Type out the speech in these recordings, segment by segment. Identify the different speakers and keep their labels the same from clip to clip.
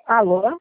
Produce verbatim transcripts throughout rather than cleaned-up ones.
Speaker 1: Alô?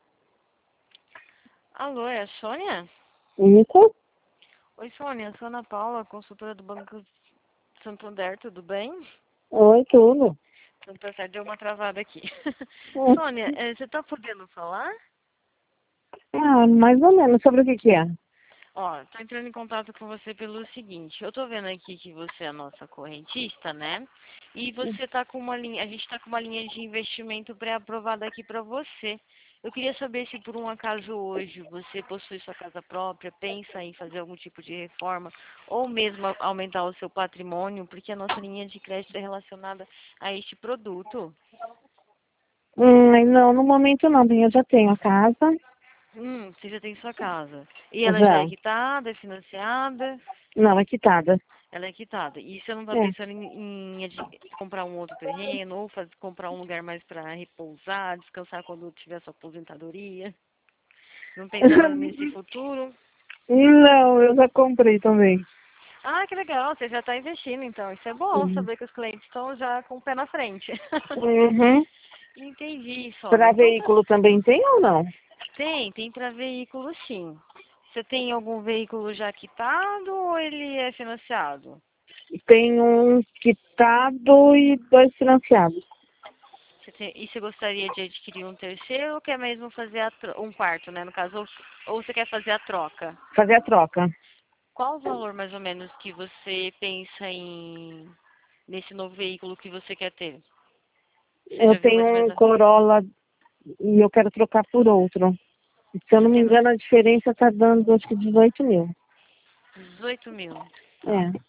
Speaker 2: Alô, é a Sônia?
Speaker 1: Isso?
Speaker 2: Oi, Sônia, eu sou a Ana Paula, consultora do Banco Santander, tudo bem?
Speaker 1: Oi, tudo.
Speaker 2: Então, tá certo, deu uma travada aqui.
Speaker 1: Hum.
Speaker 2: Sônia, eh, você tá podendo falar?
Speaker 1: Ah, mais ou menos. Sobre o que que é?
Speaker 2: Ó, tô entrando em contato com você pelo seguinte, eu tô vendo aqui que você é a nossa correntista, né? E você tá com uma linha, a gente tá com uma linha de investimento pré-aprovada aqui pra você. Eu queria saber se por um acaso hoje você possui sua casa própria, pensa em fazer algum tipo de reforma ou mesmo a- aumentar o seu patrimônio, porque a nossa linha de crédito é relacionada a este produto.
Speaker 1: Hum, não, no momento não, bem, eu já tenho a casa.
Speaker 2: Hum, você já tem sua casa. E ela já é
Speaker 1: Já.
Speaker 2: quitada, é financiada?
Speaker 1: Não, é quitada.
Speaker 2: Ela é quitada. E você não está
Speaker 1: É.
Speaker 2: pensando em, em adqui- comprar um outro terreno ou faz, comprar um lugar mais para repousar, descansar quando tiver sua aposentadoria? Não pensa nada nesse futuro?
Speaker 1: Não, eu já comprei também.
Speaker 2: Ah, que legal, você já está investindo então. Isso é bom
Speaker 1: Uhum.
Speaker 2: saber que os clientes estão já com o pé na frente.
Speaker 1: Uhum.
Speaker 2: Entendi, Sônia.
Speaker 1: Para
Speaker 2: Então tá.
Speaker 1: veículo também tem ou não?
Speaker 2: Tem, tem para veículo sim. Você tem algum veículo já quitado ou ele é financiado?
Speaker 1: Tem um quitado e dois financiados.
Speaker 2: Você tem- e você gostaria de adquirir um terceiro ou quer mesmo fazer a tro- um quarto, né? No caso, ou, ou você quer fazer a troca?
Speaker 1: Fazer a troca.
Speaker 2: Qual o valor mais ou menos que você pensa em nesse novo veículo que você quer ter? Você
Speaker 1: Eu
Speaker 2: já viu
Speaker 1: tenho
Speaker 2: mais ou
Speaker 1: um
Speaker 2: menos?
Speaker 1: Corolla e eu quero trocar por outro. Se eu
Speaker 2: Você
Speaker 1: não me
Speaker 2: tem
Speaker 1: engano, a diferença tá dando acho que dezoito mil.
Speaker 2: dezoito mil. Tá.
Speaker 1: É.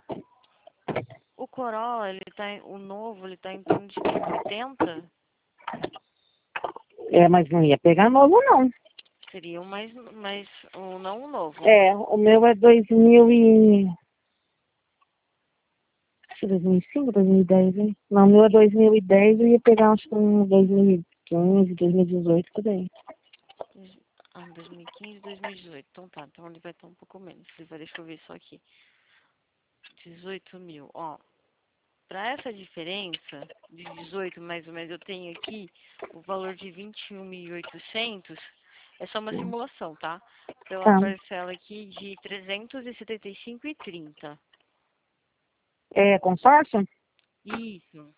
Speaker 2: O Corolla, ele tá em- o novo, ele tá em torno de quê? oitenta?
Speaker 1: É, mas não ia pegar novo, não.
Speaker 2: Seria um mais, mais um, não um novo.
Speaker 1: É, o meu é dois mil e... Acho que dois mil e cinco, dois mil e dez, hein? Não, o meu é dois mil e dez, eu ia pegar acho que um dois mil e quinze, dois mil e dezoito, por aí.
Speaker 2: Ah, dois mil e quinze, dois mil e dezoito. Então tá, então ele vai estar um pouco menos. Ele vai, deixa eu ver só aqui. dezoito mil. Ó, para essa diferença de dezoito mais ou menos, eu tenho aqui o valor de vinte e um mil e oitocentos. É só uma simulação, tá? Pela
Speaker 1: Tá.
Speaker 2: parcela aqui de trezentos e setenta e cinco e trinta.
Speaker 1: É consórcio?
Speaker 2: Isso.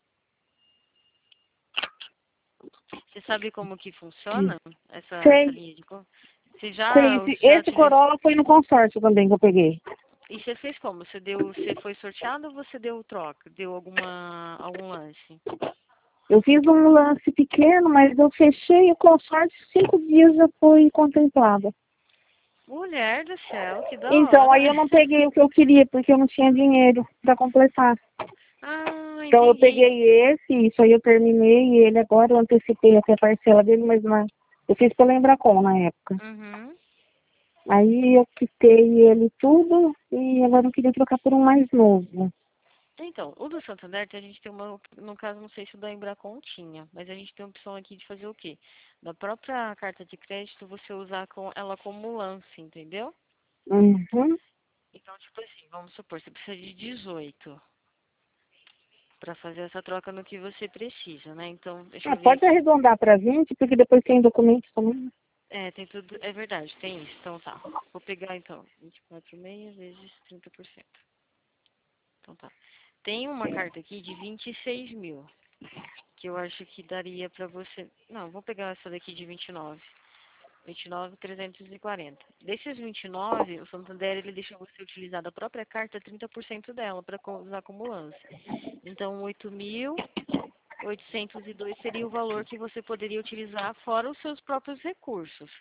Speaker 2: Você sabe como que
Speaker 1: Hum.
Speaker 2: funciona essa, essa
Speaker 1: Sei,
Speaker 2: linha de compra? Você
Speaker 1: sei.
Speaker 2: já,
Speaker 1: Esse,
Speaker 2: já
Speaker 1: esse
Speaker 2: utilizou?
Speaker 1: Corolla foi no consórcio também que eu peguei.
Speaker 2: E você fez como? Você deu, você foi sorteado ou você deu troca? Deu alguma, algum lance?
Speaker 1: Eu fiz um lance pequeno, mas eu fechei o consórcio, cinco dias já foi contemplado.
Speaker 2: Mulher do céu, que da
Speaker 1: Então,
Speaker 2: hora.
Speaker 1: aí eu não peguei o que eu queria, porque eu não tinha dinheiro para completar.
Speaker 2: Ah,
Speaker 1: Então eu
Speaker 2: entendi.
Speaker 1: peguei esse, isso aí eu terminei e ele agora eu antecipei até a parcela dele, mas não, eu fiz pela Embracon na época.
Speaker 2: Uhum.
Speaker 1: Aí eu quitei ele tudo e agora eu queria trocar por um mais novo.
Speaker 2: Então, o do Santander, a gente tem uma, no caso, não sei se o da Embracon tinha, mas a gente tem a opção aqui de fazer o quê? Da própria carta de crédito, você usar com ela como lance, entendeu?
Speaker 1: Uhum.
Speaker 2: Então, tipo assim, vamos supor, você precisa de dezoito para fazer essa troca no que você precisa, né? Então, deixa
Speaker 1: Ah,
Speaker 2: eu ver
Speaker 1: pode
Speaker 2: aqui.
Speaker 1: arredondar para vinte, porque depois tem documentos também.
Speaker 2: É, tem tudo, é verdade, tem isso. Então tá. Vou pegar então vinte e quatro vírgula seis vezes trinta por cento. Então tá. Tem uma carta aqui de vinte e seis mil, que eu acho que daria pra você. Não, vou pegar essa daqui de vinte e nove. vinte e nove mil trezentos e quarenta. Desses vinte e nove, o Santander ele deixa você utilizar da própria carta trinta por cento dela para usar como lance. Então, oito mil oitocentos e dois seria o valor que você poderia utilizar fora os seus próprios recursos.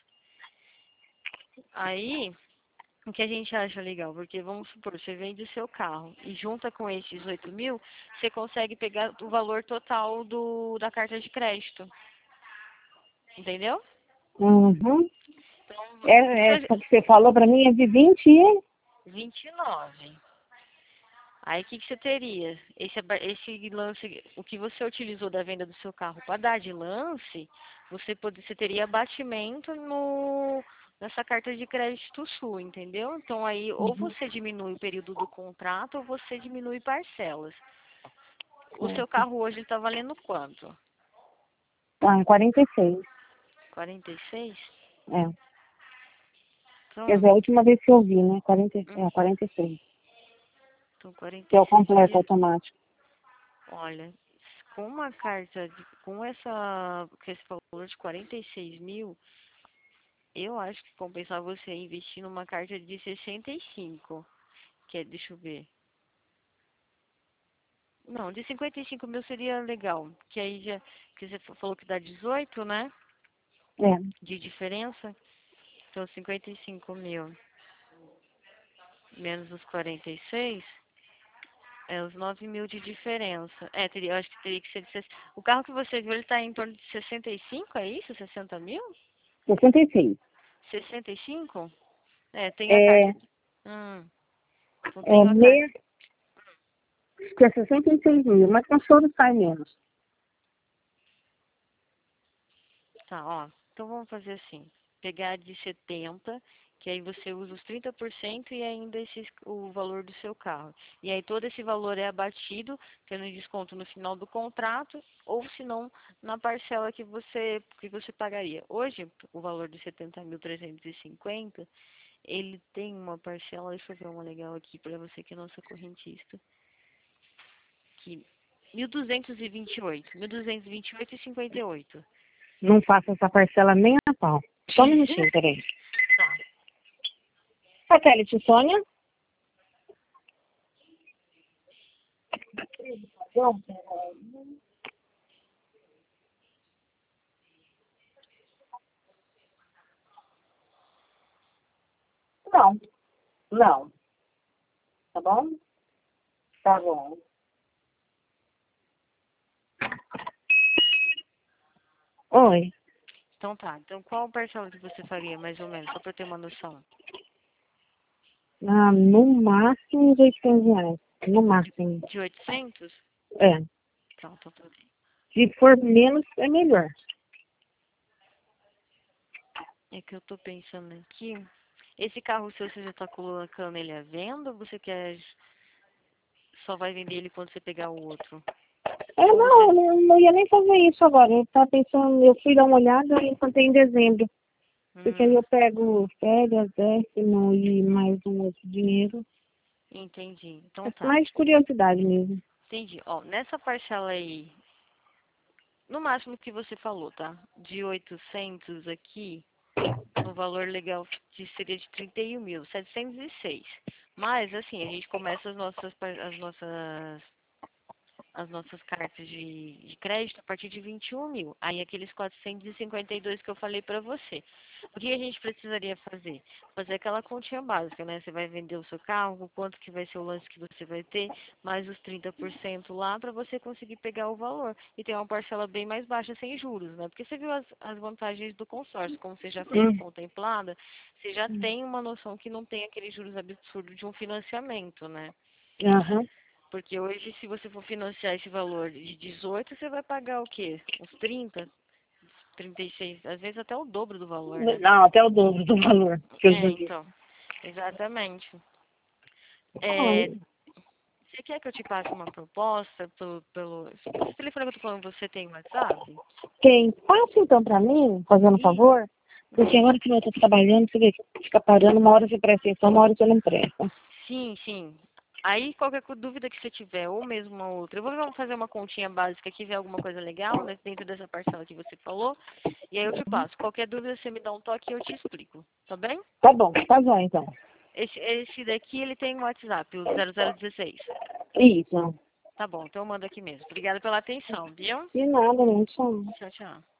Speaker 2: Aí, o que a gente acha legal? Porque vamos supor, você vende o seu carro e junta com esses oito mil, você consegue pegar o valor total do, da carta de crédito. Entendeu?
Speaker 1: Uhum.
Speaker 2: Então,
Speaker 1: É,
Speaker 2: se
Speaker 1: essa que você falou para mim é de vinte e...
Speaker 2: vinte e nove. Aí o que, que você teria? Esse, aba- esse lance, o que você utilizou da venda do seu carro para dar de lance, você, pode, você teria abatimento no, nessa carta de crédito sua, entendeu? Então aí ou você diminui o período do contrato ou você diminui parcelas. O seu
Speaker 1: Certo.
Speaker 2: carro hoje está valendo quanto?
Speaker 1: Ah, quarenta e seis.
Speaker 2: quarenta e seis?
Speaker 1: É.
Speaker 2: Então,
Speaker 1: Quer dizer, a última vez que eu vi, né? quarenta,
Speaker 2: hum,
Speaker 1: é, quarenta e seis.
Speaker 2: então
Speaker 1: Que é o
Speaker 2: quarenta e seis
Speaker 1: completo
Speaker 2: dias.
Speaker 1: automático.
Speaker 2: Olha, com uma carta, de, com essa, com esse valor de quarenta e seis mil, eu acho que compensar você investir numa carta de sessenta e cinco. Que é, deixa eu ver. Não, de cinquenta e cinco mil seria legal. Que aí já, que você falou que dá dezoito, né?
Speaker 1: É.
Speaker 2: De diferença. Então cinquenta e cinco mil menos os quarenta e seis. É, os nove mil de diferença. É, teria, eu acho que teria que ser de sessenta. O carro que você viu, ele tá em torno de sessenta e cinco, é isso? sessenta mil?
Speaker 1: sessenta e seis.
Speaker 2: sessenta e cinco? É, tem a
Speaker 1: É,
Speaker 2: carta. Hum, então
Speaker 1: é
Speaker 2: tenho a carta.
Speaker 1: meia, que é sessenta e seis mil, mas com choro sai menos.
Speaker 2: Tá, ó. Então vamos fazer assim. Pegar de setenta, que aí você usa os trinta por cento e ainda esse, o valor do seu carro. E aí todo esse valor é abatido, tendo desconto no final do contrato, ou se não, na parcela que você, que você pagaria. Hoje, o valor de setenta mil trezentos e cinquenta, ele tem uma parcela, deixa eu ver uma legal aqui para você que é nossa correntista. Que mil duzentos e vinte e oito, mil duzentos e vinte e oito e cinquenta e oito.
Speaker 1: Não faço essa parcela nem a pau. Só um minutinho, peraí.
Speaker 2: Tá.
Speaker 1: Satélite, Sônia? Não, não. Tá bom? Tá bom. Oi.
Speaker 2: Então tá. Então qual parcela que você faria, mais ou menos, só para eu ter uma noção?
Speaker 1: Ah, no máximo uns oitocentos reais. No máximo.
Speaker 2: De oitocentos?
Speaker 1: É.
Speaker 2: Tá, então tá bem.
Speaker 1: Se for menos, é melhor.
Speaker 2: É que eu tô pensando aqui. Esse carro seu, você já tá colocando ele à venda ou você quer só vai vender ele quando você pegar o outro?
Speaker 1: É,
Speaker 2: Ou
Speaker 1: não,
Speaker 2: você...
Speaker 1: eu não, não ia nem fazer isso agora. Eu tava pensando, eu fui dar uma olhada e encontrei em dezembro. Porque aí
Speaker 2: Hum,
Speaker 1: eu pego férias, décimo e mais um outro dinheiro.
Speaker 2: entendi.
Speaker 1: É
Speaker 2: Então tá.
Speaker 1: mais curiosidade mesmo.
Speaker 2: Entendi. Ó, nessa parcela aí, no máximo que você falou, tá? De oitocentos aqui, no valor legal de, seria de trinta e um mil, setecentos e seis. Mas, assim, a gente começa as nossas, par- as nossas, as nossas cartas de, de crédito a partir de vinte e um mil. Aí, aqueles quatrocentos e cinquenta e dois que eu falei pra você. O que a gente precisaria fazer? Fazer aquela continha básica, né? Você vai vender o seu carro, o quanto que vai ser o lance que você vai ter, mais os trinta por cento lá para você conseguir pegar o valor. E ter uma parcela bem mais baixa, sem juros, né? Porque você viu as, as vantagens do consórcio, como você já fez
Speaker 1: Hum.
Speaker 2: contemplada, você já tem uma noção que não tem aqueles juros absurdos de um financiamento, né?
Speaker 1: Aham.
Speaker 2: Porque hoje, se você for financiar esse valor de dezoito, você vai pagar o quê? Uns trinta, trinta e seis, às vezes até o dobro do valor, né?
Speaker 1: Não, até o dobro do valor que eu
Speaker 2: É,
Speaker 1: já vi.
Speaker 2: então, exatamente.
Speaker 1: Ah,
Speaker 2: É, você quer que eu te passe uma proposta pelo, pelo... Esse telefone que eu tô falando, você tem WhatsApp?
Speaker 1: quem passa então pra mim, fazendo um
Speaker 2: Ih,
Speaker 1: favor, porque
Speaker 2: hum,
Speaker 1: agora que eu tô trabalhando, você vê que fica parando, uma hora você presta atenção, uma hora você não presta.
Speaker 2: sim, sim. Aí, qualquer co- dúvida que você tiver, ou mesmo uma outra, eu vou fazer uma continha básica aqui, ver alguma coisa legal, né, dentro dessa parcela que você falou, e aí eu te passo. Qualquer dúvida, você me dá um toque e eu te explico, tá bem?
Speaker 1: Tá bom, tá bom então.
Speaker 2: Esse, esse daqui, ele tem um WhatsApp, o zero zero um seis.
Speaker 1: Isso.
Speaker 2: Tá bom, então eu mando aqui mesmo. Obrigada pela atenção, viu?
Speaker 1: De nada, não. Tchau.
Speaker 2: Tchau, tchau.